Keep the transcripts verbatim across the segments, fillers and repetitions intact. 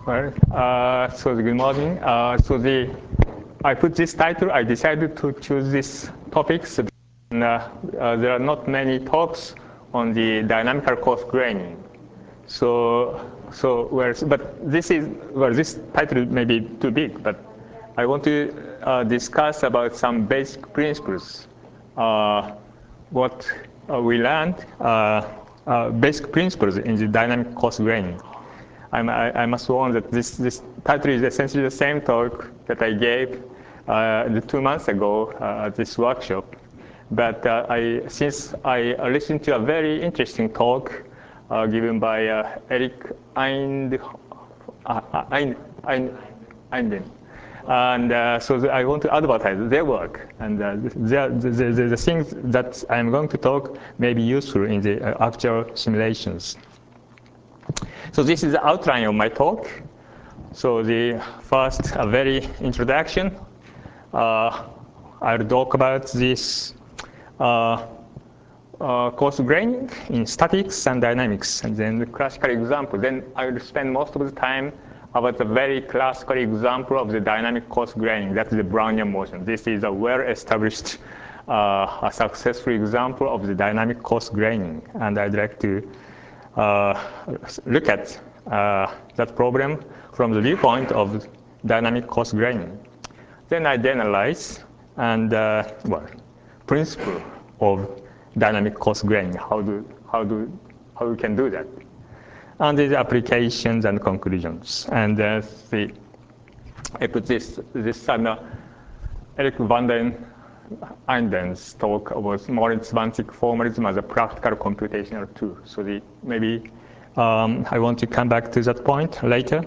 Well, uh, so good morning. Uh, so the I put this title. I decided to choose these topics. And, uh, uh, there are not many talks on the dynamical coarse graining. So, so where, but this is well, this title may be too big. But I want to uh, discuss about some basic principles. Uh, what uh, we learned, uh, uh, basic principles in the dynamic coarse graining. I'm, I, I must warn that this, this title is essentially the same talk that I gave uh, two months ago uh, at this workshop. But uh, I, since I listened to a very interesting talk uh, given by uh, Eric Eind, uh, Eind, Eind, Einden, and uh, so the, I want to advertise their work. And uh, the, the, the, the things that I'm going to talk may be useful in the uh, actual simulations. So this is the outline of my talk. So the first, a very introduction. Uh, I'll talk about this uh, uh, coarse graining in statics and dynamics, and then the classical example. Then I will spend most of the time about the very classical example of the dynamic coarse graining. That's the Brownian motion. This is a well-established, uh, a successful example of the dynamic coarse graining, and I'd like to Uh, look at uh, that problem from the viewpoint of dynamic coarse graining. Then I generalize and uh, well, principle of dynamic coarse graining. How do how do how we can do that? And the applications and conclusions. And uh, the I put this this uh, Eric van den Einden's talk about Moritz-Zwanzig formalism as a practical computational tool. So the, maybe um, I want to come back to that point later.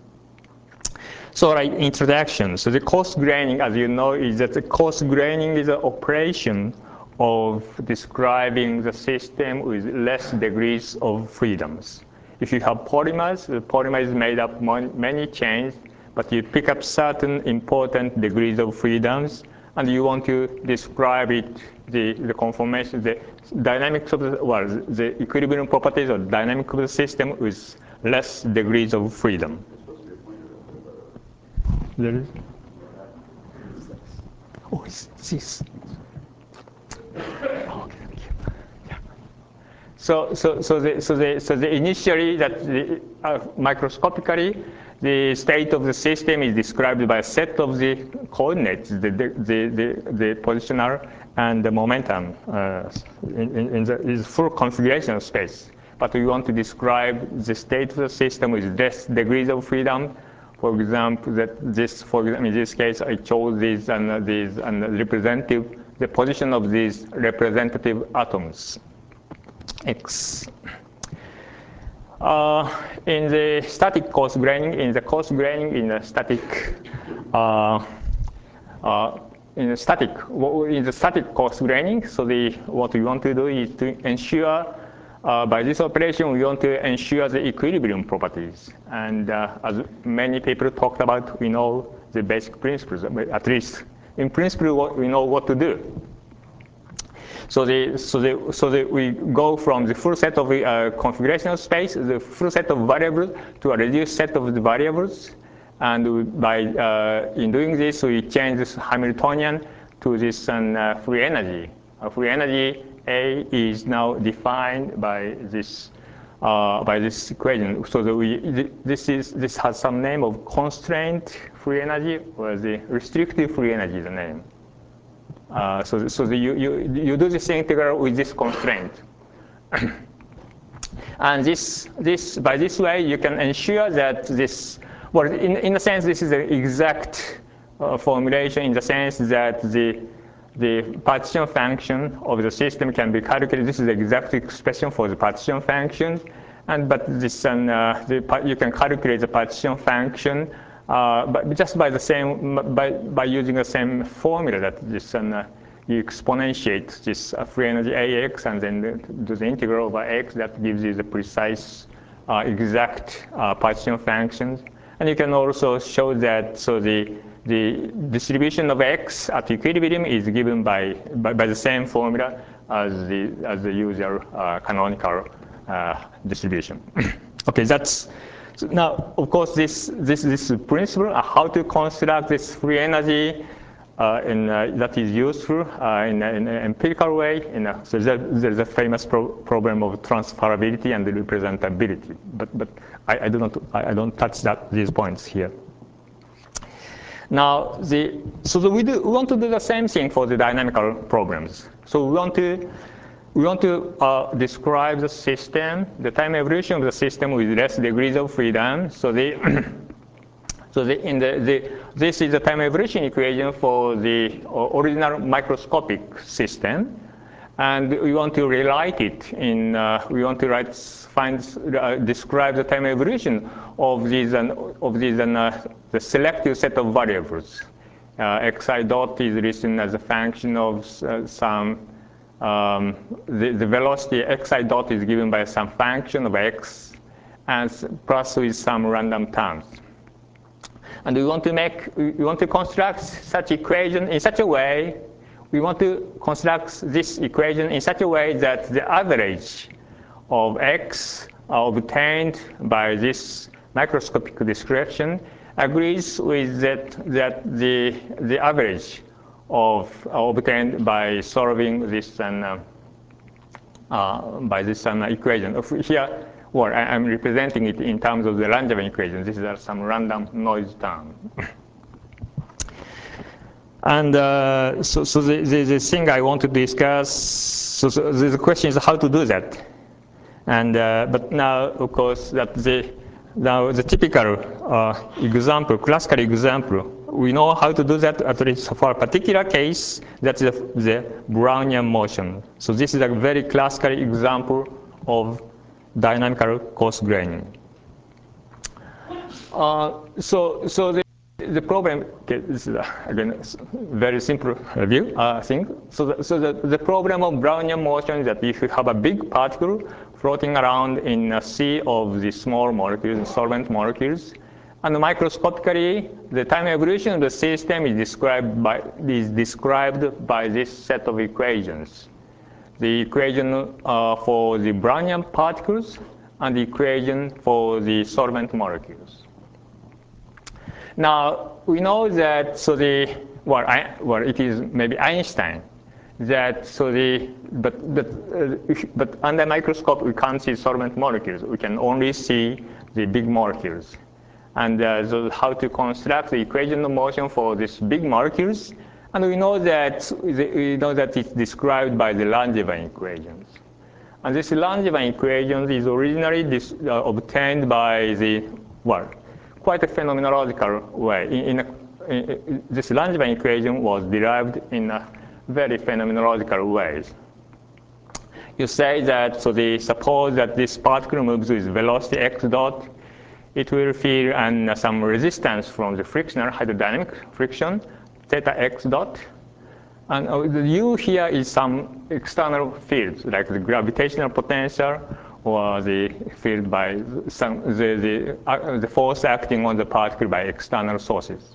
So right, introduction. So the coarse graining, as you know, is that the coarse graining is an operation of describing the system with less degrees of freedoms. If you have polymers, the polymer is made up of many chains, but you pick up certain important degrees of freedoms, and you want to describe it, the, the conformation, the dynamics of the, well, the equilibrium properties or dynamic of the system with less degrees of freedom. There is? Oh, it's this. Okay, thank you. Yeah. So, so, so, the, so, the, so the initially that the, uh, microscopically, the state of the system is described by a set of the coordinates, the, the, the, the positional and the momentum uh, in, in the is full configuration of space. But we want to describe the state of the system with less degrees of freedom. For example, that this, for example, in this case, I chose these and uh, these and representative, the position of these representative atoms, X. Uh, in the static coarse graining, in the coarse graining in the static, uh, uh, in the static, in the static coarse graining, so the what we want to do is to ensure, uh, by this operation, we want to ensure the equilibrium properties. And uh, as many people talked about, we know the basic principles, at least in principle, we know what to do. So, the, so, the, so the, we go from the full set of uh, configuration of space, the full set of variables, to a reduced set of the variables. And by uh, in doing this, we change this Hamiltonian to this uh, free energy. Uh, free energy A is now defined by this uh, by this equation. So that we this is this has some name of constraint free energy, or the restrictive free energy is the name. Uh, so so the, you, you, you do this integral with this constraint. And this, this, by this way, you can ensure that this, well, in, in a sense, this is the exact uh, formulation in the sense that the, the partition function of the system can be calculated. This is the exact expression for the partition function. And, but this, uh, the, you can calculate the partition function Uh, but just by the same, by, by using the same formula that this, uh, you exponentiate this uh, free energy Ax and then do the integral over x that gives you the precise, uh, exact uh, partition functions. And you can also show that, so the, the distribution of x at equilibrium is given by, by, by the same formula as the, as the usual uh, canonical uh, distribution. Okay, that's, So now, of course, this, this, this principle, uh, how to construct this free energy uh, in, uh, that is useful uh, in, in an empirical way. In a, so there, there's a famous pro problem of transferability and representability. But, but I, I, do not, I, I don't touch that, these points here. Now, the, so the, we, do, we want to do the same thing for the dynamical problems. So we want to We want to uh, describe the system, the time evolution of the system with less degrees of freedom. So, the, so the, in the, the, this is the time evolution equation for the original microscopic system. And we want to rewrite it in, uh, we want to write, find, uh, describe the time evolution of these, uh, of these uh, the selective set of variables. Uh, xi dot is written as a function of uh, some Um, the, the velocity xi dot is given by some function of x and plus with some random terms. And we want to make, we want to construct such equation in such a way, we want to construct this equation in such a way that the average of x obtained by this microscopic description agrees with that, that the, the average of uh, obtained by solving this um, uh, uh, by this um, equation. Here, well, I, I'm representing it in terms of the Langevin equation. This is uh, some random noise term. And uh, so, so the, the, the thing I want to discuss, so, so the question is how to do that. And uh, but now, of course, that the now the typical uh, example, classical example. We know how to do that, at least for a particular case, that's the, the Brownian motion. So this is a very classical example of dynamical coarse graining. Uh, so, so the, the problem, okay, this is, a, again, a very simple review, uh, thing. So, the, so the, the problem of Brownian motion is that if you have a big particle floating around in a sea of the small molecules, solvent molecules, and microscopically, the time evolution of the system is described by, is described by this set of equations. The equation uh, for the Brownian particles and the equation for the solvent molecules. Now, we know that, so the, well, I, well it is maybe Einstein, that, so the, but, but, uh, but under microscope, we can't see solvent molecules. We can only see the big molecules. And uh, so how to construct the equation of motion for these big molecules. And we know that, we know that it's described by the Langevin equations. And this Langevin equation is originally dis, uh, obtained by the, well, quite a phenomenological way. In, in, a, in this Langevin equation was derived in a very phenomenological way. You say that, so they suppose that this particle moves with velocity x dot. It will feel and uh, some resistance from the frictional hydrodynamic friction, theta x dot. And uh, the U here is some external fields, like the gravitational potential or the field by some, the, the, uh, the force acting on the particle by external sources.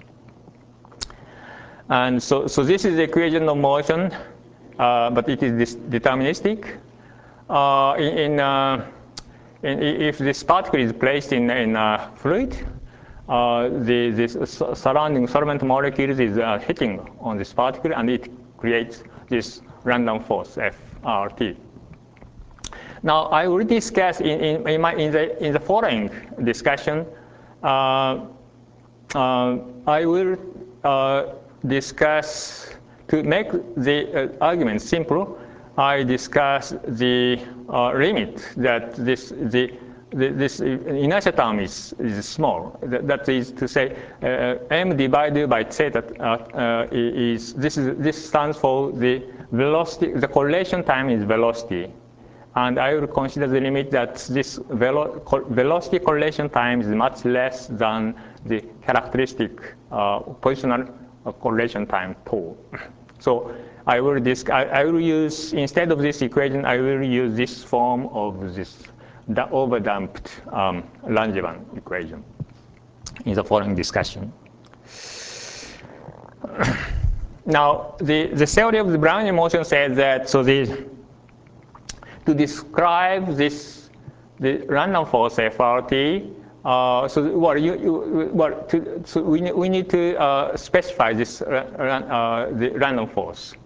And so, so this is the equation of motion, uh, but it is deterministic. Uh, in, in uh, And if this particle is placed in, in a fluid, uh, the this surrounding solvent molecules is uh, hitting on this particle, and it creates this random force, F R T. Now, I will discuss in, in, in, my, in, the, in the following discussion, uh, uh, I will uh, discuss, to make the uh, argument simple, I discuss the uh, limit that this the, the this inertia term is is small. That, that is to say, uh, m divided by theta uh, uh, is this is this stands for the velocity. The correlation time is velocity, and I will consider the limit that this velo velocity correlation time is much less than the characteristic uh, positional uh, correlation time tau. So I will, disc I, I will use, instead of this equation, I will use this form of this the overdamped um, Langevin equation in the following discussion. Now, the, the theory of the Brownian motion says that, so the, to describe this the random force F R T, Uh, so well, you, you, well to, so we, we need to uh, specify this uh, the random force.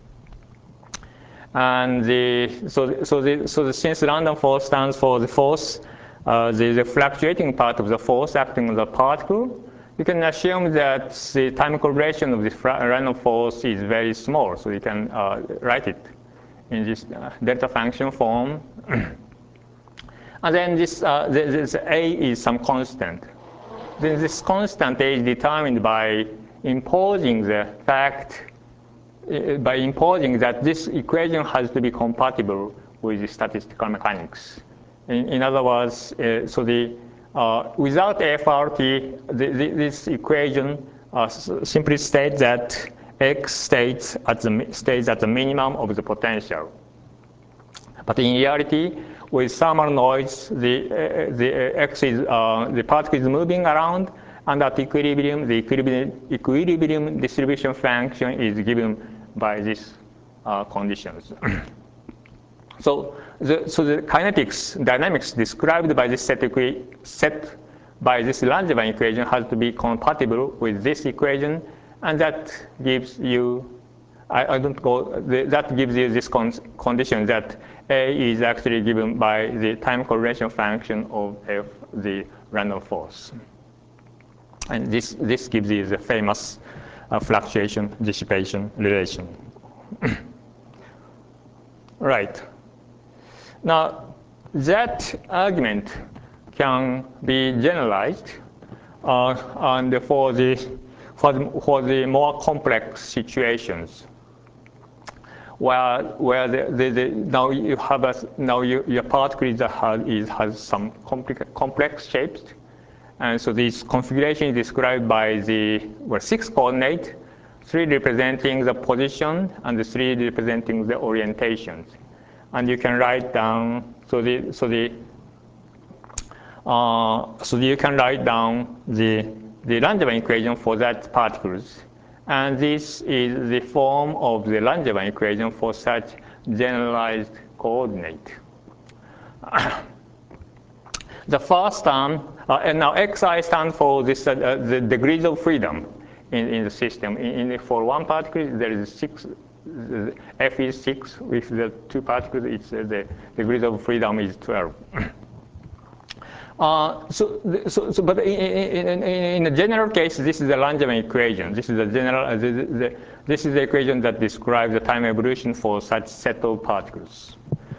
And the, so, so, the, so the, since random force stands for the force, uh, the, the fluctuating part of the force acting on the particle, you can assume that the time correlation of the random force is very small. So you can uh, write it in this uh, delta function form. And then this, uh, this A is some constant. Then this constant A is determined by imposing the fact by imposing that this equation has to be compatible with the statistical mechanics. In, in other words, uh, so the uh, without F R T, the, the, this equation uh, simply states that X stays at the stays at the minimum of the potential. But in reality, with thermal noise, the uh, the uh, X is uh, the particle is moving around, and at equilibrium, the equilibrium, equilibrium distribution function is given by these uh, conditions. so, the, so the kinetics, dynamics described by this set, set by this Langevin equation has to be compatible with this equation, and that gives you, I, I don't go, the, that gives you this con condition that A is actually given by the time correlation function of F, the random force. And this, this gives you the famous uh, fluctuation dissipation relation. Right. Now, that argument can be generalized uh, and for the, for the for the more complex situations, where where the, the, the now you have a, now you, your particle is, has is, has some complex complex shapes. And so this configuration is described by the well, six coordinate, three representing the position and the three representing the orientations. And you can write down, so the, so the, uh, so you can write down the, the Langevin equation for that particles. And this is the form of the Langevin equation for such generalized coordinate. The first term, uh, and now xi stands for this, uh, the degrees of freedom in, in the system. In, in, for one particle, there is six, F is six. With the two particles, it's, uh, the degrees of freedom is twelve. uh, so, so, so, but in, in, in the general case, this is the Langevin equation. This is the general, uh, the, the, this is the equation that describes the time evolution for such set of particles.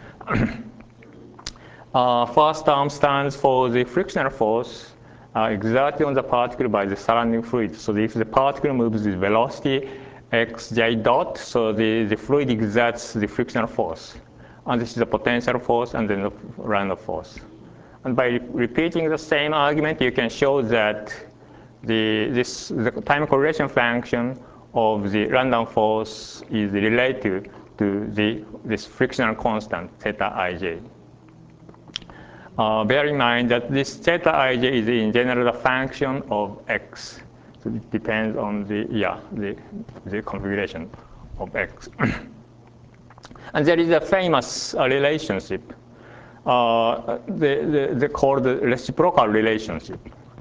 Uh, first term stands for the frictional force uh, exerted on the particle by the surrounding fluid. So if the particle moves with velocity xj dot, so the, the fluid exerts the frictional force. And this is the potential force and then the random force. And by re repeating the same argument, you can show that the, this, the time correlation function of the random force is related to the, this frictional constant, theta ij. Uh, bear in mind that this theta ij is in general a function of x. So it depends on the, yeah, the, the configuration of x. And there is a famous uh, relationship, uh, the, the, the called the reciprocal relationship.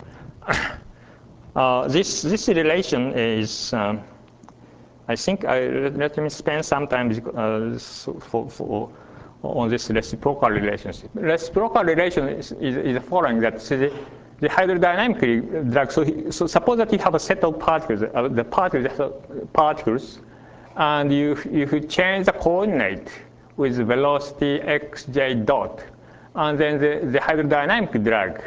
uh, this, this relation is, um, I think, I, let me spend some time uh, for, for on this reciprocal relationship. Reciprocal relation is, is, is the following, that so the, the hydrodynamic drag, so, he, so suppose that you have a set of particles, uh, the particles, particles, and you, you change the coordinate with velocity xj dot, and then the, the hydrodynamic drag.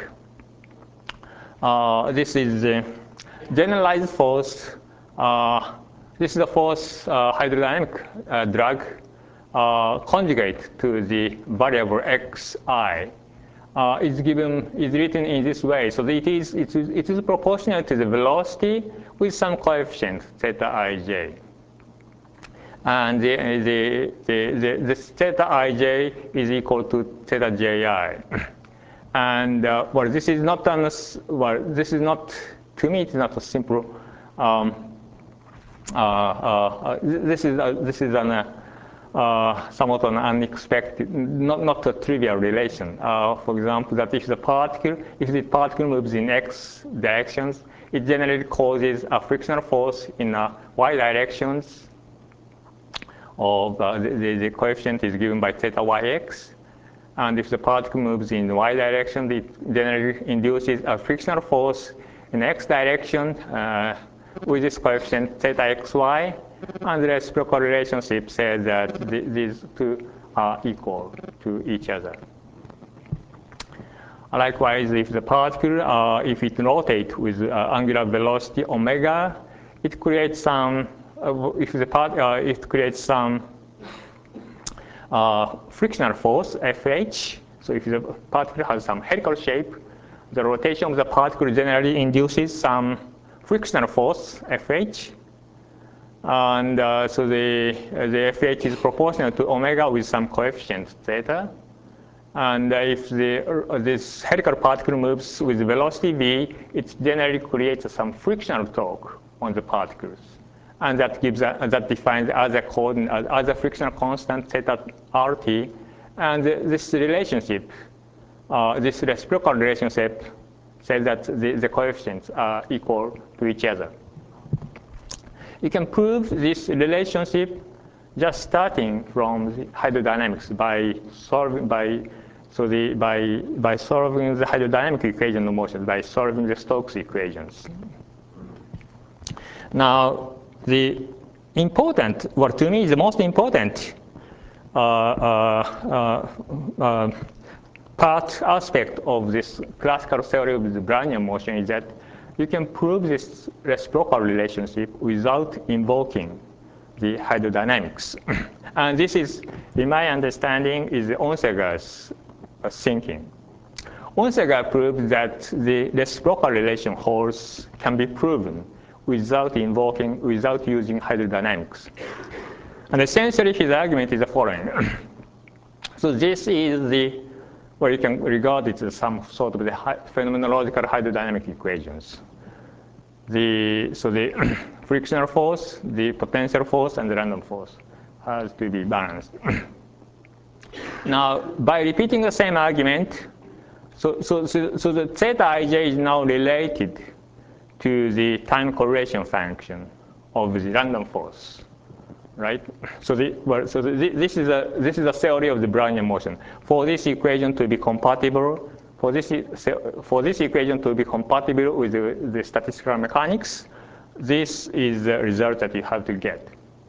Uh, this is the generalized force. Uh, this is the force uh, hydrodynamic uh, drag Uh, conjugate to the variable xi uh, is given is written in this way. So it is it is it is proportional to the velocity with some coefficient theta ij, and the the the, the, the theta ij is equal to theta ji. And uh, well, this is not an well, this is not to me. It's not a simple. Um, uh, uh, this is uh, this is an uh, uh, somewhat an unexpected, not, not a trivial relation. Uh, for example, that if the particle, if the particle moves in x directions, it generally causes a frictional force in uh, y directions of uh, the, the, the coefficient is given by theta yx. And if the particle moves in the y direction, it generally induces a frictional force in x direction uh, with this coefficient theta xy. And the reciprocal relationship says that th these two are equal to each other. Likewise, if the particle, uh, if it rotates with uh, angular velocity omega, it creates some, uh, if the part, uh, it creates some uh, frictional force, Fh. So if the particle has some helical shape, the rotation of the particle generally induces some frictional force, Fh. And uh, so the, uh, the Fh is proportional to omega with some coefficient, theta. And uh, if the, uh, this helical particle moves with velocity v, it generally creates some frictional torque on the particles. And that gives a, that defines other coordinate, other frictional constant theta rt. And this relationship, uh, this reciprocal relationship, says that the, the coefficients are equal to each other. You can prove this relationship just starting from the hydrodynamics by solving by so the by by solving the hydrodynamic equation of motion, by solving the Stokes equations. Now, the important, well, to me, the most important uh, uh, uh, uh, part aspect of this classical theory of the Brownian motion is that you can prove this reciprocal relationship without invoking the hydrodynamics. And this is, in my understanding, is Onsega's thinking. Onsegar proved that the reciprocal relation holds can be proven without invoking, without using hydrodynamics. And essentially, his argument is the following. So this is the, well, you can regard it as some sort of the phenomenological hydrodynamic equations. The, so the frictional force, the potential force, and the random force has to be balanced. Now, by repeating the same argument, so, so, so, so the theta ij is now related to the time correlation function of the random force, right? So, the, well, so the, this is a this is a theory of the Brownian motion. For this equation to be compatible, for this for this equation to be compatible with the, the statistical mechanics, this is the result that you have to get.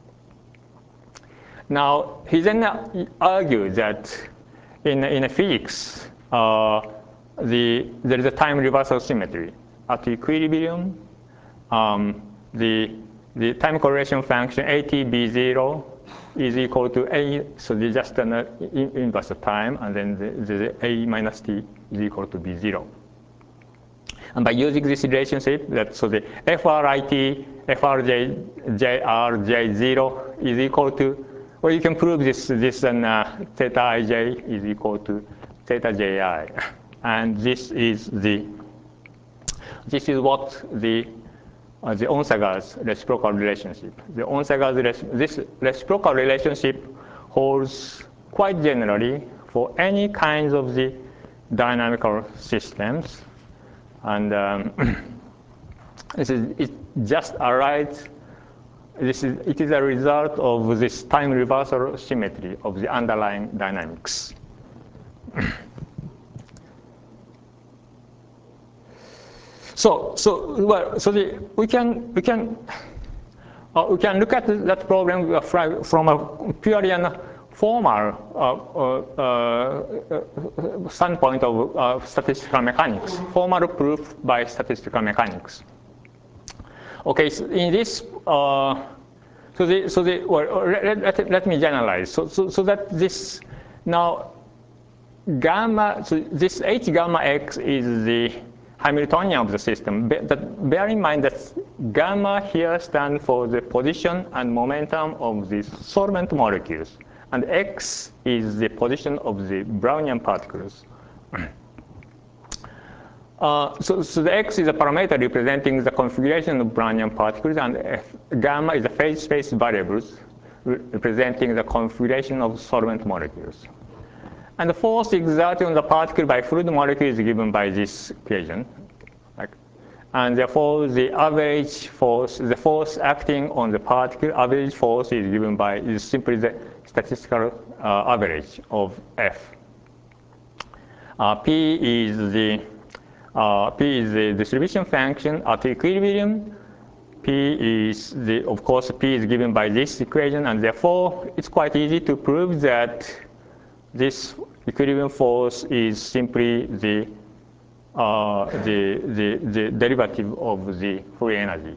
Now, he then argued that in in physics, uh, the there is a time reversal symmetry. At equilibrium, um, the the time correlation function A T B zero is equal to A, so there's just an uh, inverse of time, and then the, the A minus T is equal to B zero. And by using this relationship, that so the F R I T, F R J, J R J zero is equal to, well, you can prove this, this and uh, theta ij is equal to theta ji. And this is the This is what the uh, the Onsegar's reciprocal relationship. The Onsegar's res this reciprocal relationship holds quite generally for any kinds of the dynamical systems, and um, this is it just arrives. This is it is a result of this time reversal symmetry of the underlying dynamics. So, so well, so the, we can we can uh, we can look at that problem from a purely a formal uh, uh, uh, standpoint of uh, statistical mechanics, formal proof by statistical mechanics. Okay, so in this, uh, so the so the well, let, let, let me generalize. So so so that this now gamma, so this h gamma x is the Hamiltonian of the system. But bear in mind that gamma here stands for the position and momentum of the solvent molecules, and x is the position of the Brownian particles. Uh, so, so the x is a parameter representing the configuration of Brownian particles, and F, gamma is a phase space variables re representing the configuration of solvent molecules. And the force exerted on the particle by fluid molecule is given by this equation. Like, and therefore, the average force, the force acting on the particle, average force is given by, is simply the statistical uh, average of F. Uh, P is the uh, P is the distribution function at equilibrium. P is the, of course, P is given by this equation, and therefore it's quite easy to prove that this equilibrium force is simply the uh, the, the the derivative of the free energy.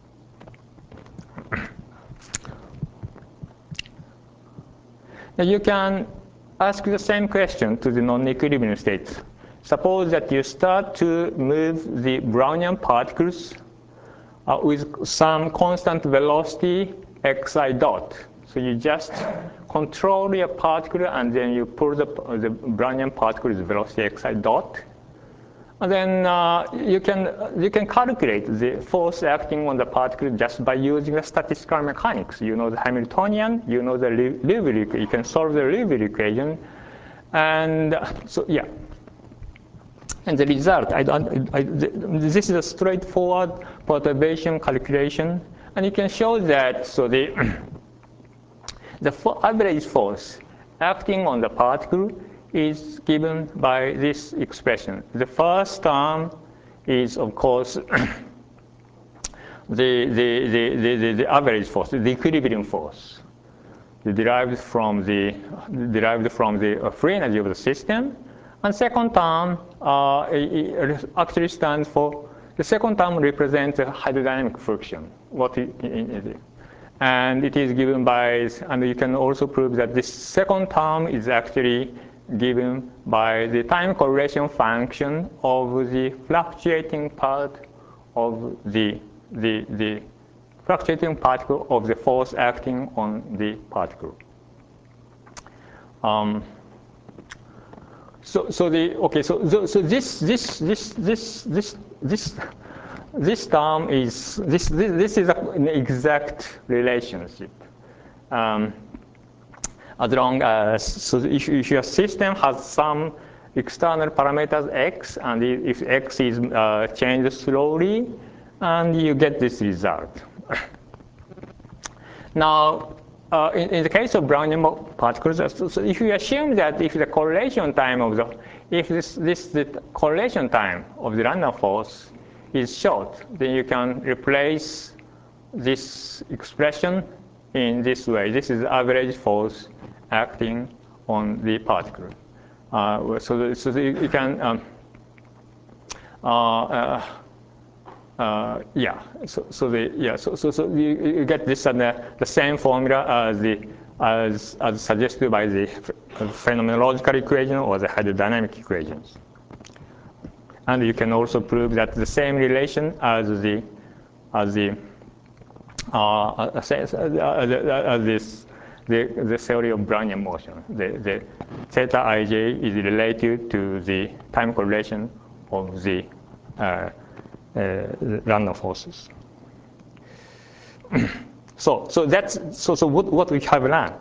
Now you can ask the same question to the non-equilibrium state. Suppose that you start to move the Brownian particles uh, with some constant velocity xi dot. So you just control your particle and then you pull the, the Brownian particle with velocity xi dot. And then uh, you can you can calculate the force acting on the particle just by using the statistical mechanics. You know the Hamiltonian, you know the Liouville, you can solve the Liouville equation, and uh, so yeah. And the result, I don't, I, this is a straightforward perturbation calculation, and you can show that so the the average force acting on the particle is given by this expression. The first term is, of course, the, the, the, the, the average force, the equilibrium force, derived from the, derived from the free energy of the system. And second term uh, it actually stands for, the second term represents the hydrodynamic friction. What it, it, it, and it is given by, and you can also prove that this second term is actually given by the time correlation function of the fluctuating part of the, the, the fluctuating particle of the force acting on the particle. Um, so, so the okay, so so this this this this this this this term is this this, this is an exact relationship. Um, As long as, so if, if your system has some external parameters x, and if x is uh, changed slowly, and you get this result. Now, uh, in, in the case of Brownian particles, so, so if you assume that if the correlation time of the, if this, this the correlation time of the random force is short, then you can replace this expression in this way. This is average force acting on the particle. Uh, so, the, so the, you can, um, uh, uh, uh, yeah. So, so the yeah. So, so, so you, you get this and the, the same formula as the as as suggested by the phenomenological equation or the hydrodynamic equations. And you can also prove that the same relation as the as the uh, as, as, as this the, the theory of Brownian motion. The, the theta ij is related to the time correlation of the uh, uh, random forces. so so that's so so what, what we have learned.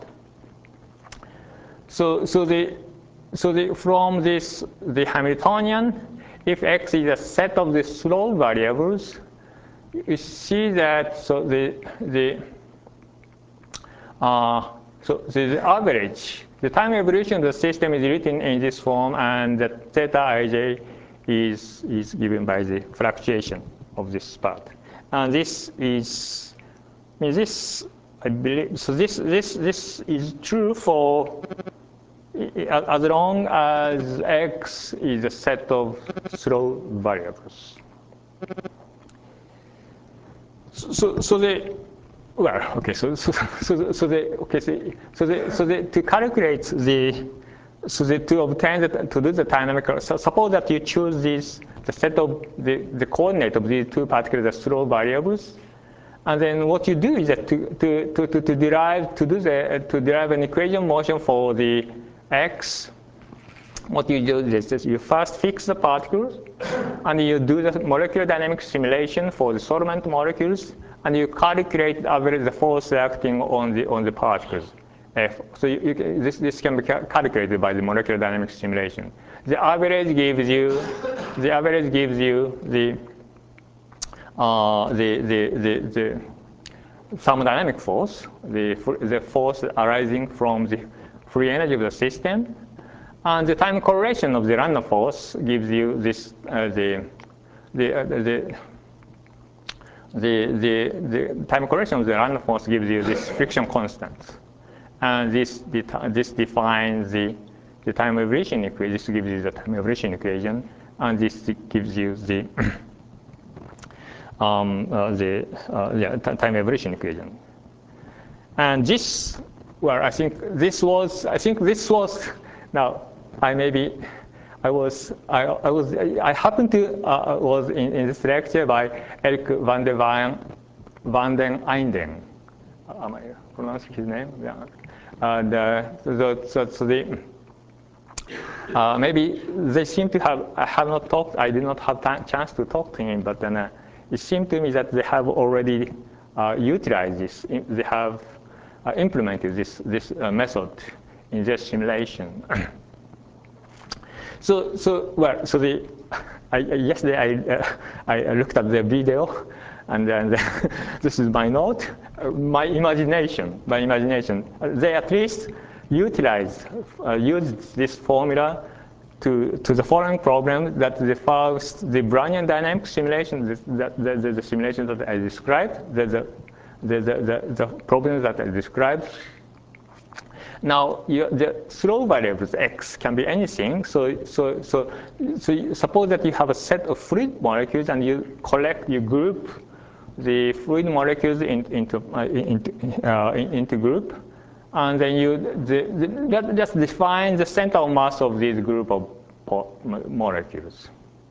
So so the so the from this the Hamiltonian, if x is a set of the slope variables, you see that so the the uh, so the average, the time evolution of the system is written in this form, and the theta ij is is given by the fluctuation of this part. And this is, I mean, this I believe so. This this this is true for as long as x is a set of slope variables. So so, so the Well, okay, so so so, so the okay, so so the so the to calculate the so the to obtain the, to do the dynamical. So suppose that you choose this the set of the the coordinate of these two particular slope variables, and then what you do is that to to to to, to derive to do the to derive an equation motion for the x what you do is this, you first fix the particles, and you do the molecular dynamics simulation for the solvent molecules, and you calculate average the force acting on the on the particles. F. So you, you, this this can be ca calculated by the molecular dynamics simulation. The average gives you the average gives you the uh, the, the the the thermodynamic force, the the force arising from the free energy of the system. And the time correlation of the random force gives you this uh, the the, uh, the the the the time correlation of the random force gives you this friction constant, and this this defines the the time evolution equation. This gives you the time evolution equation, and this gives you the um, uh, the uh, yeah, time evolution equation. And this, well, I think this was I think this was now. I maybe, I was, I, I was, I happened to uh, was in, in this lecture by Eric van der Van, van den Einden. Am I pronouncing his name? Yeah. And uh, so, so, so the, uh, maybe they seem to have. I have not talked. I did not have time, chance to talk to him, but then uh, it seemed to me that they have already uh, utilized this. They have uh, implemented this this uh, method in their simulation. So, so well, so the I, yesterday I, uh, I looked at the video, and then the, this is my note, uh, my imagination, my imagination. Uh, they at least utilized, uh, used this formula to to the following problem: that the first, the Brownian dynamic simulation, the, the, the, the simulation that I described, the the the the, the problems that I described. Now, you, the slow variables x can be anything. So, so, so, so you suppose that you have a set of fluid molecules, and you collect, you group the fluid molecules in, into uh, into uh, into group, and then you the, the, just define the center of mass of this group of molecules.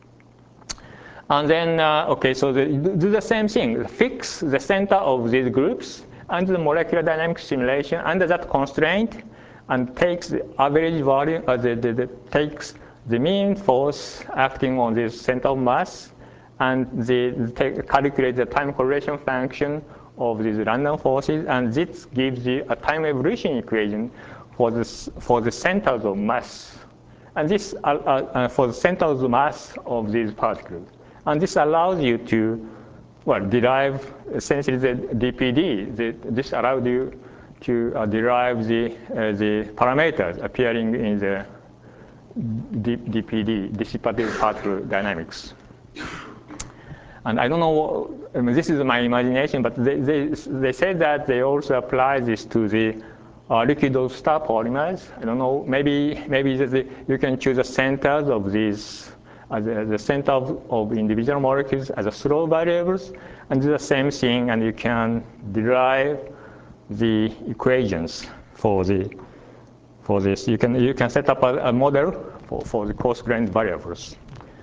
And then, uh, okay, so the, do the same thing. Fix the center of these groups under the molecular dynamics simulation under that constraint, and takes the average value, uh, the, the, the, takes the mean force acting on this center of mass, and they take, calculate the time correlation function of these random forces, and this gives you a time evolution equation for this for the centers of mass, and this uh, uh, for the centers of mass of these particles, and this allows you to well, derive essentially the D P D. The, this allowed you to uh, derive the uh, the parameters appearing in the D P D, dissipative particle dynamics. And I don't know. I mean, this is my imagination, but they they they said that they also apply this to the uh, liquid star polymers. I don't know. Maybe maybe the, you can choose the centers of these. As the, the center of, of individual molecules as a slow variables, and do the same thing, and you can derive the equations for the for this. You can you can set up a, a model for, for the coarse-grained variables.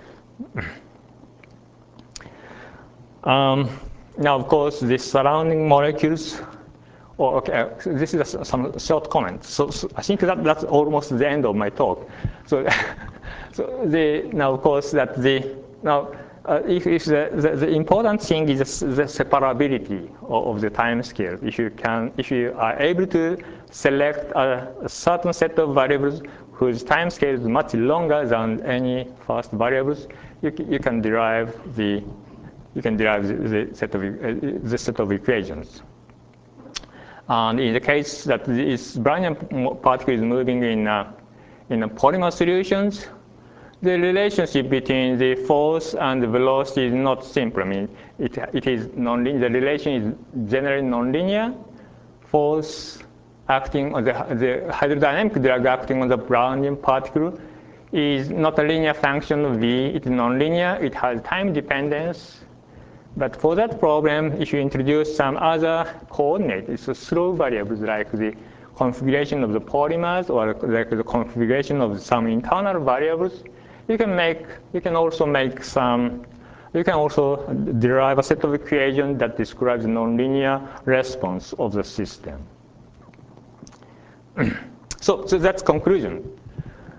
um, now, of course, the surrounding molecules. Oh, okay. This is a, some short comment. So, so I think that that's almost the end of my talk. So. So the, now, of course, that the now, uh, if, if the, the, the important thing is the separability of, of the time scale. If you can, if you are able to select a, a certain set of variables whose time scale is much longer than any first variables, you, you can derive the you can derive the, the set of uh, the set of equations. And in the case that this Brownian particle is moving in uh, in a polymer solutions, the relationship between the force and the velocity is not simple. I mean, it, it is non-linear. The relation is generally non-linear. Force acting on the, the hydrodynamic drag acting on the Brownian particle is not a linear function of V. It is non-linear. It has time dependence. But for that problem, if you introduce some other coordinate, it's a slow variables like the configuration of the polymers or like the configuration of some internal variables, you can make, you can also make some, you can also derive a set of equations that describes the nonlinear response of the system. so, so that's conclusion.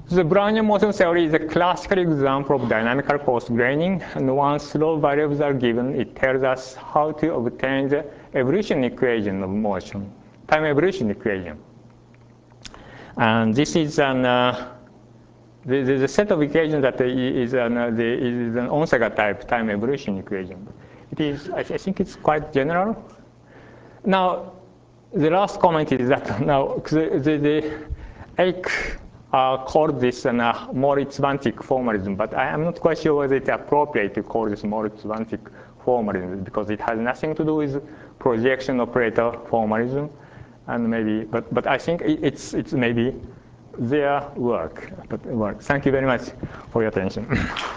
The Brownian motion theory is a classical example of dynamical coarse graining, and once slow variables are given, it tells us how to obtain the evolution equation of motion, time evolution equation. And this is an uh, there's a set of equations that is an, uh, the, is an Onsager type time evolution equation. It is, I think it's quite general. Now, the last comment is that now the, the, the Ake uh, called this an uh, Moritz-Wanzig formalism, but I am not quite sure whether it's appropriate to call this Moritz-Wanzig formalism because it has nothing to do with projection operator formalism, and maybe, but but I think it's it's maybe their work, but work. Thank you very much for your attention.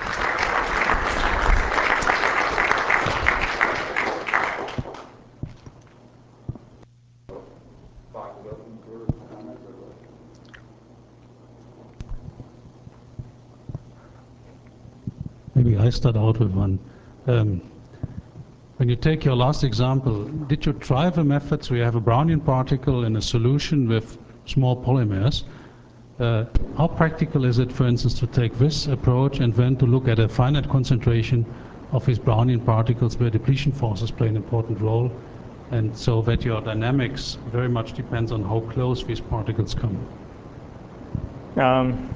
Maybe I start out with one. Um, when you take your last example, did you try the methods where you have a Brownian particle in a solution with small polymers? Uh, how practical is it, for instance, to take this approach and then to look at a finite concentration of these Brownian particles where depletion forces play an important role, and so that your dynamics very much depends on how close these particles come? Um,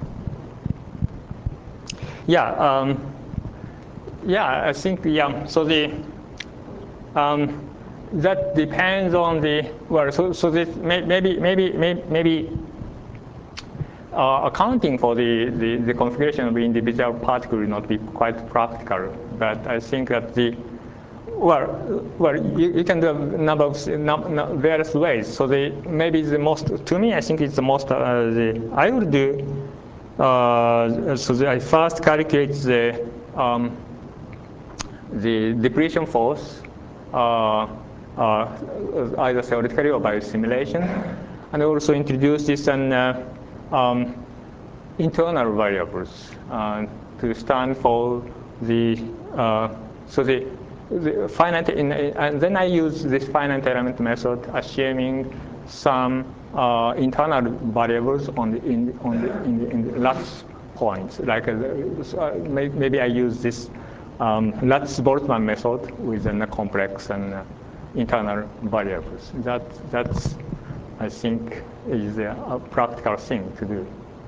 yeah, um, yeah, I think, yeah, so the, um, that depends on the, well, so, so this may, maybe, maybe, maybe, maybe Uh, accounting for the, the, the configuration of individual particle will not be quite practical, but I think that the, well, well you, you can do a number of num, num, various ways. So the, maybe the most, to me, I think it's the most, uh, the, I would do, uh, so the, I first calculate the, um, the depletion force, uh, uh, either theoretically or by simulation, and also introduce this and uh, Um, internal variables uh, to stand for the uh, so the, the finite in, and then I use this finite element method, assuming some uh, internal variables on the in on the in the, in the Lutz points. Like uh, so maybe I use this um, Lutz-Boltzmann method with a complex and uh, internal variables. That that's I think is a, a practical thing to do.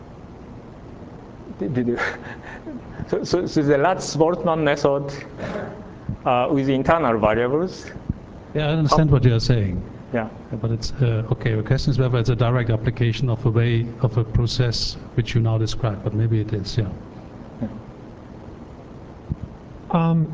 Did you? so, so, so the Lutz-Boltzmann method uh, with internal variables. Yeah, I understand what you're saying. Yeah. But it's uh, okay. The question is whether it's a direct application of a way of a process which you now describe. But maybe it is. Yeah. yeah. Um,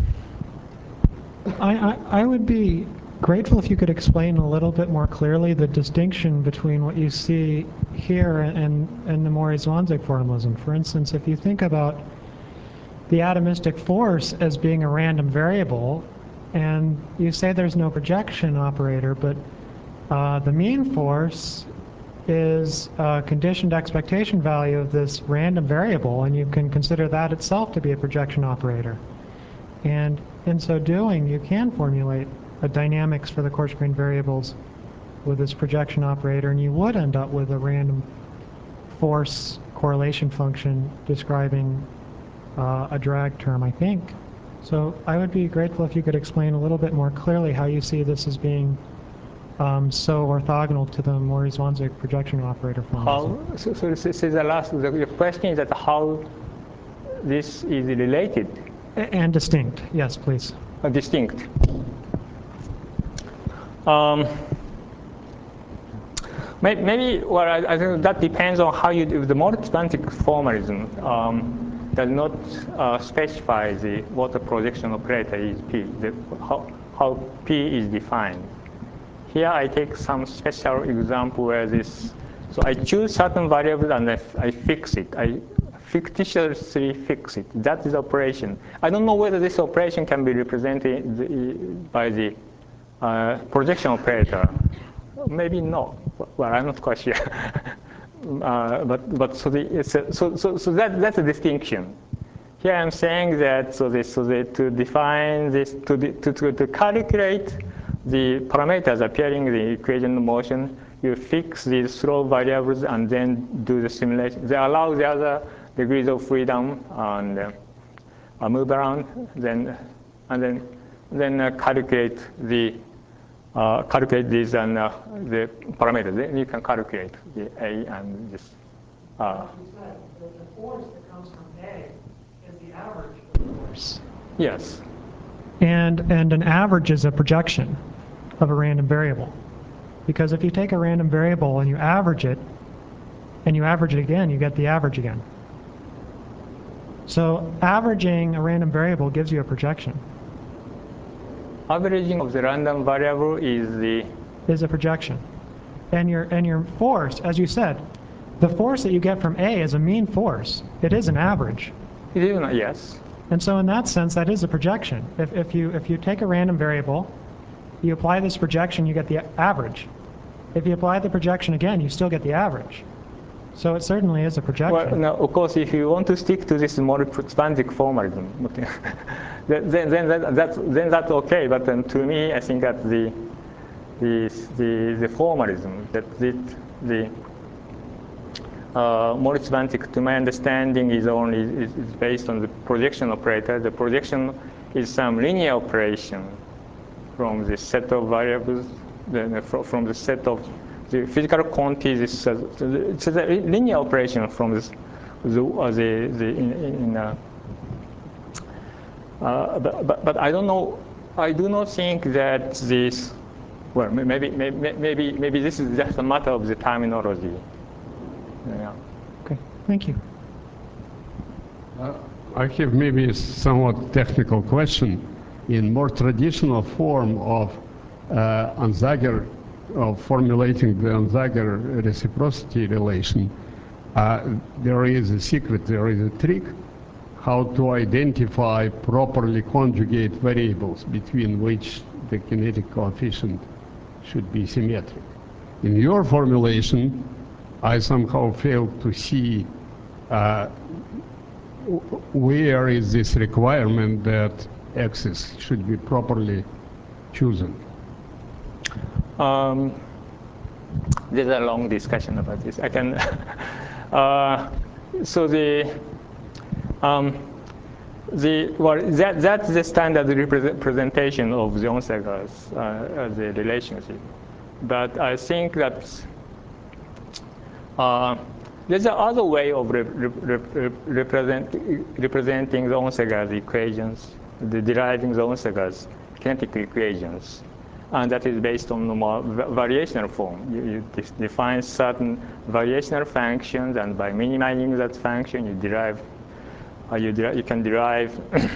I, I I would be grateful if you could explain a little bit more clearly the distinction between what you see here and, and the Moritz-Wanzig formalism. For instance, if you think about the atomistic force as being a random variable, and you say there's no projection operator, but uh, the mean force is a conditioned expectation value of this random variable, and you can consider that itself to be a projection operator. And in so doing, you can formulate a dynamics for the coarse-grained variables with this projection operator, and you would end up with a random force correlation function describing uh, a drag term, I think. So I would be grateful if you could explain a little bit more clearly how you see this as being um, so orthogonal to the Moritz-Wanzig projection operator formalism. How, so, so this is the last, the, the question is that how this is related? A and distinct, yes, please. Uh, distinct. Um, maybe, well, I, I think that depends on how you do the Moritz-Wanzig formalism. Um, does not uh, specify the what the projection operator is P, the, how, how P is defined. Here I take some special example where this, so I choose certain variables and I, I fix it. I fictitiously fix it. That is operation. I don't know whether this operation can be represented the, by the Uh, projection operator, maybe no. Well, I'm not quite sure. uh, but but so the it's a, so so so that that's a distinction. Here I'm saying that so this so the, to define this to, the, to to to calculate the parameters appearing in the equation of motion, you fix these throw variables and then do the simulation. They allow the other degrees of freedom and uh, move around, then and then then uh, calculate the uh, calculate these and uh, the parameters. Then you can calculate the A and this. Uh, you said, the, the force that comes from A is the average of the force. yes. And and an average is a projection of a random variable. Because if you take a random variable and you average it, and you average it again, you get the average again. So averaging a random variable gives you a projection. Averaging of the random variable is the Is a projection. And your and your force, as you said, the force that you get from A is a mean force. It is an average. it is not, yes. And so in that sense, that is a projection. If, if, you, if you take a random variable, you apply this projection, you get the average. If you apply the projection again, you still get the average. So it certainly is a projection. Well, now, of course, if you want to stick to this more expansive formalism, okay, then, then, then, that's, then that's okay. But um, to me, I think that the, the, the, the formalism, that the, the uh, more expansive, to my understanding, is only is, is based on the projection operator. The projection is some linear operation from the set of variables, then from the set of the physical quantities. It's a, it's a linear operation from this, the, uh, the, the in, in uh, uh, but, but, but I don't know. I do not think that this. Well, maybe maybe maybe maybe this is just a matter of the terminology. Yeah. Okay, thank you. Uh, I have maybe a somewhat technical question. In more traditional form of uh, Onsager, of formulating the Onsager reciprocity relation, uh, there is a secret, there is a trick how to identify properly conjugate variables between which the kinetic coefficient should be symmetric. In your formulation, I somehow failed to see uh, where is this requirement that axis should be properly chosen. Um, there's a long discussion about this. I can. uh, so the um, the well that that's the standard representation of the Onsager's uh, the relationship, but I think that uh, there's another way of re re re represent, representing the Onsager's equations, the deriving the Onsager's kinetic equations. And that is based on the more variational form. You, you define certain variational functions, and by minimizing that function, you derive, uh, you, derive you can derive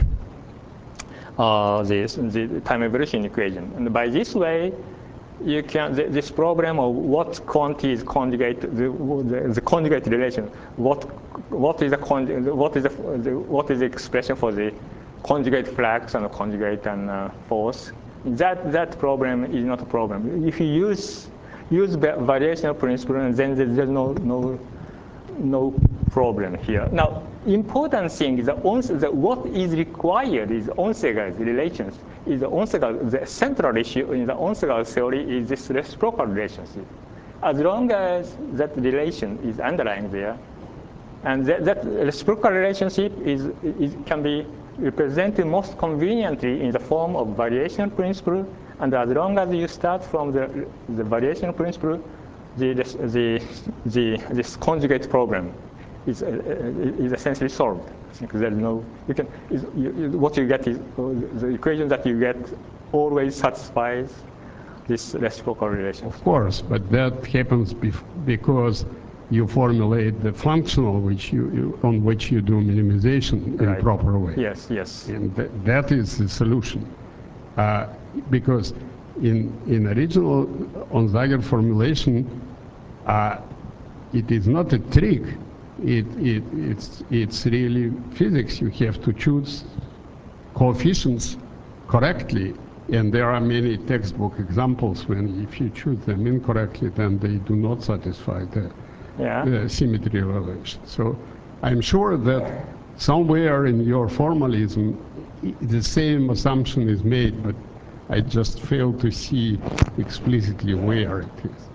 uh, this, the time evolution equation. And by this way, you can the, this problem of what quantity is conjugate, the, the, the conjugate relation, what what is the what is the, the what is the expression for the conjugate flux and conjugate and uh, force. That that problem is not a problem. If you use use variational principle, then there's no no no problem here. Now, important thing is that, that what is required is Onsager's relations. Is the Onsager the central issue in the Onsager theory is this reciprocal relationship. As long as that relation is underlying there, and that, that reciprocal relationship is, is can be represented most conveniently in the form of variational principle, and as long as you start from the, the variational principle, the, the, the, this conjugate problem is, uh, is essentially solved. I think there's no, you can, is, you, what you get is, the equation that you get always satisfies this reciprocal relation. Of course, but that happens bef because you formulate the functional which you, you, on which you do minimization in right. a proper way. Yes, yes. And th that is the solution. Uh, because in, in original Onsager formulation, uh, it is not a trick. It, it, it's, it's really physics. You have to choose coefficients correctly. And there are many textbook examples when if you choose them incorrectly, then they do not satisfy the Yeah. Uh, symmetry relation. So I'm sure that somewhere in your formalism, the same assumption is made, but I just fail to see explicitly where it is.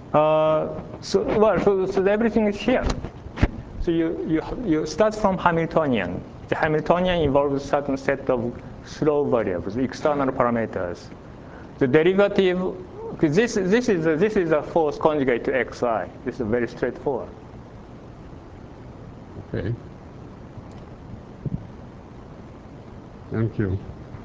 Uh, so, well, so, so everything is here. So you, you, you start from Hamiltonian. The Hamiltonian involves a certain set of slope variables, external parameters. The derivative, because this, this, is a, this is a force conjugate to xi. This is very straightforward. Okay. Thank you.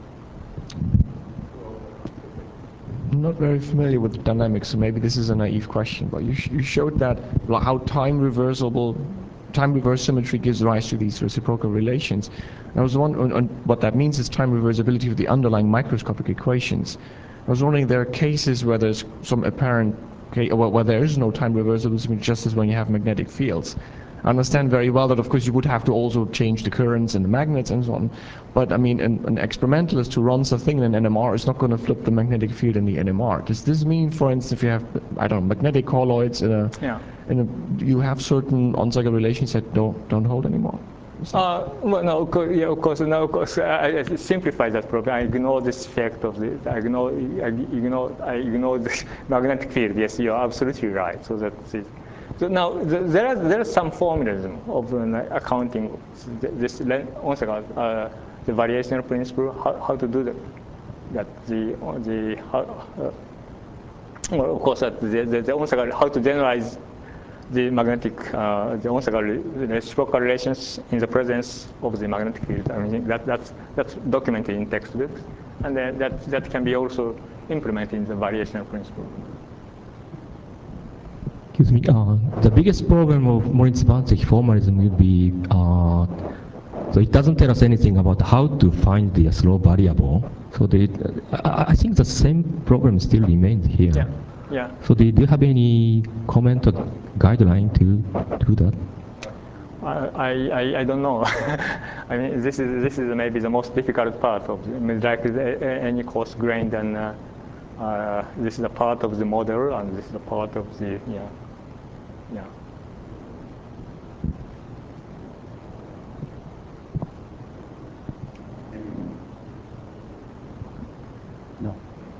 I'm not very familiar with the dynamics, so maybe this is a naive question, but you, sh you showed that how time reversible, time reverse symmetry gives rise to these reciprocal relations. And I was wondering on what that means is time reversibility of the underlying microscopic equations. I was wondering, there are cases where there's some apparent, well, where there is no time reversibility, just as when you have magnetic fields. I understand very well that, of course, you would have to also change the currents and the magnets and so on. But I mean, an, an experimentalist who runs a thing in an N M R is not going to flip the magnetic field in the N M R. Does this mean, for instance, if you have, I don't know, magnetic colloids in a, yeah. in a, you have certain Onsager relations that don't don't hold anymore? Uh, well, no, of course, yeah, of course, no, of course. I, I simplify that problem. I ignore this effect of the. I ignore. I ignore. I ignore the magnetic field. Yes, you are absolutely right. So that's it. So now there are there are some formalism of uh, accounting this Onsager, uh, the variational principle, how, how to do that. That the the how, uh, well, of course that the the, the Onsager, how to generalize the magnetic uh, the Onsager reciprocal relations in the presence of the magnetic field. I mean that that's that's documented in textbooks, and then that that can be also implemented in the variational principle. Excuse me, uh, the biggest problem of Moritz-Banzig formalism will be, uh, so it doesn't tell us anything about how to find the slope variable. So the, uh, I, I think the same problem still remains here. Yeah, yeah. So do, do you have any comment or guideline to do that? I, I, I don't know. I mean, this is this is maybe the most difficult part of it. I mean, like any coarse grained, and uh, uh, this is a part of the model, and this is a part of the yeah, yeah. No.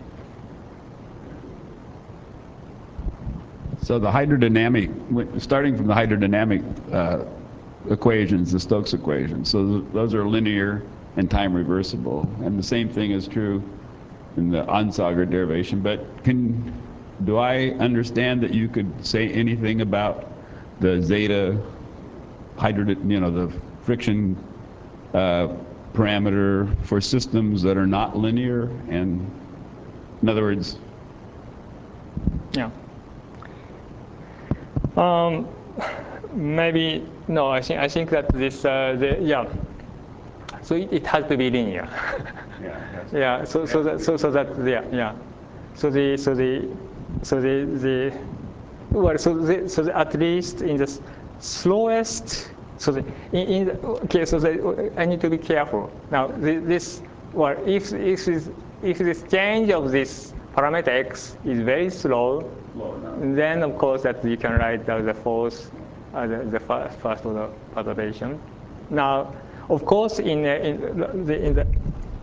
So the hydrodynamic, starting from the hydrodynamic uh, equations, the Stokes equations, so th those are linear and time reversible, and the same thing is true in the Onsager derivation. But can, do I understand that you could say anything about the zeta hydro, you know, the friction uh, parameter for systems that are not linear? And in other words, yeah. Um, maybe no. I think I think that this uh, the yeah. So it, it has to be linear. yeah, yeah. So so that so so that yeah yeah. So the so the so the the well so the, so the, at least in the slowest so the in, in the, okay so the, I need to be careful now. The, this well if if this if this change of this parameter x is very slow, then of course that you can write down the force, uh, the, the first, first order perturbation. Now, of course, in, uh, in the in the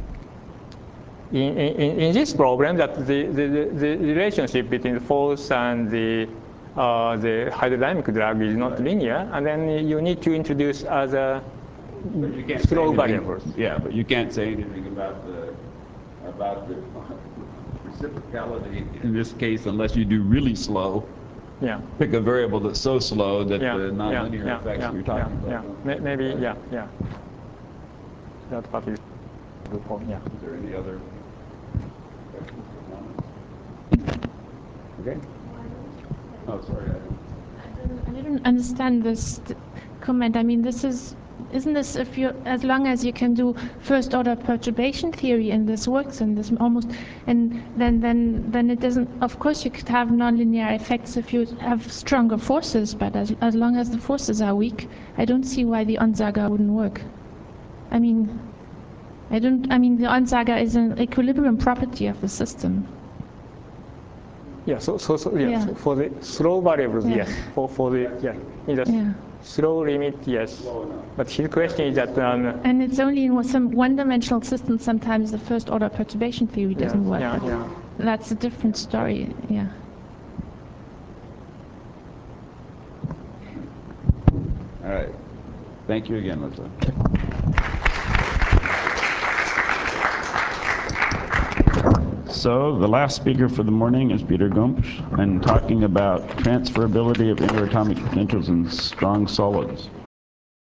in, in, in this problem, that the, the, the relationship between the force and the uh, the hydrodynamic drag is not linear, and then you need to introduce other slow variables. Yeah, but you can't say anything about the about the reciprocality in this case unless you do really slow. Yeah. Pick a variable that's so slow that yeah. the nonlinear yeah. yeah. effects yeah. that you're talking yeah. about. Yeah. Maybe. Yeah. Yeah. That part is good point. Yeah. Is there any other questions or comments? Okay. Oh, sorry. I don't. I don't, I didn't understand this comment. I mean, this is, isn't this if you, as long as you can do first order perturbation theory and this works and this almost, and then then then it doesn't. Of course, you could have nonlinear effects if you have stronger forces, but as as long as the forces are weak, I don't see why the Onsager wouldn't work. I mean, I don't. I mean, the Onsager is an equilibrium property of the system. Yeah, so so, so yes, Yeah. so for the slow variables, Yeah. yes. For for the yeah, in the Yeah. slow limit, yes. But his question is that um, And it's only in some one-dimensional systems sometimes the first order perturbation theory doesn't yeah, work. yeah, yeah. That's a different story. Yeah. Thank you again, Leslie. So the last speaker for the morning is Peter Gumpsch, and talking about transferability of interatomic potentials in strong solids.